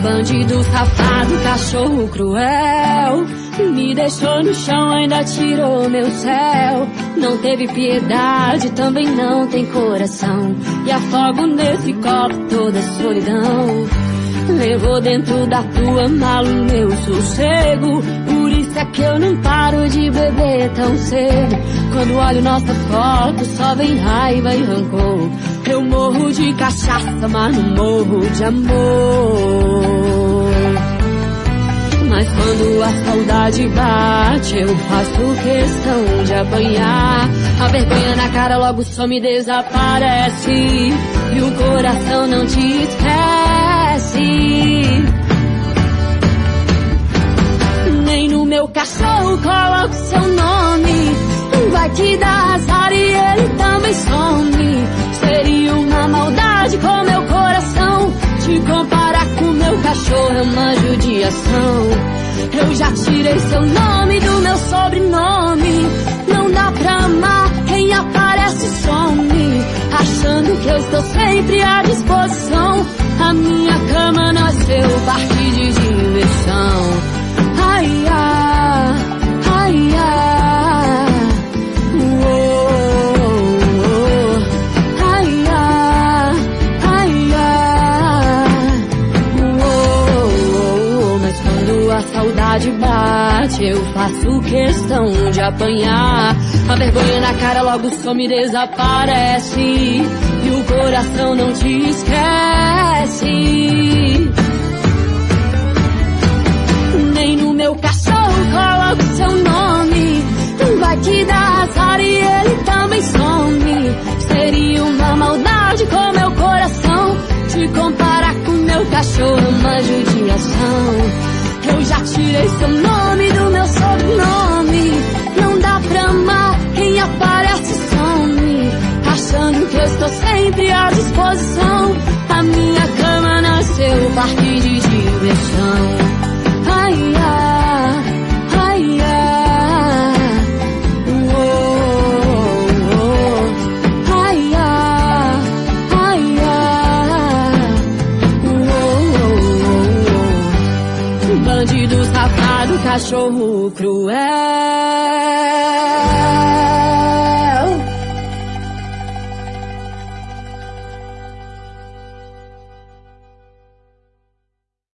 Bandido safado, cachorro cruel, me deixou no chão, ainda tirou meu céu. Não teve piedade, também não tem coração, e afogo nesse copo toda a solidão. Levou dentro da tua mala o meu sossego, por isso é que eu não paro de beber tão cedo. Quando olho nossa foto só vem raiva e rancor. Eu morro de cachaça, mas não morro de amor. Mas quando a saudade bate, eu faço questão de apanhar. A vergonha na cara logo some e desaparece, e o coração não te esquece. Nem no meu cachorro coloco seu nome, vai te dar azar e ele também some. Seria uma maldade com meu coração te comparar com meu cachorro, é uma judiação. Eu já tirei seu nome do meu sobrenome. Não dá pra amar quem aparece e some, achando que eu estou sempre à disposição. A minha cama nasceu parque de diversão. Ai, ai, ai, ai. A saudade bate, eu faço questão de apanhar. A vergonha na cara logo some e desaparece, e o coração não te esquece. Nem no meu cachorro coloco seu nome, vai te dar azar e ele também some. Seria uma maldade com meu coração te comparar com meu cachorro, é uma judiação. Eu já tirei seu nome do meu sobrenome. Não dá pra amar quem aparece e some, achando que eu estou sempre à disposição. A minha cama nasceu parque de diversão. Ai, ai, ai, ai. Ai, ai, ai, ai. Bandido safado, cachorro cruel,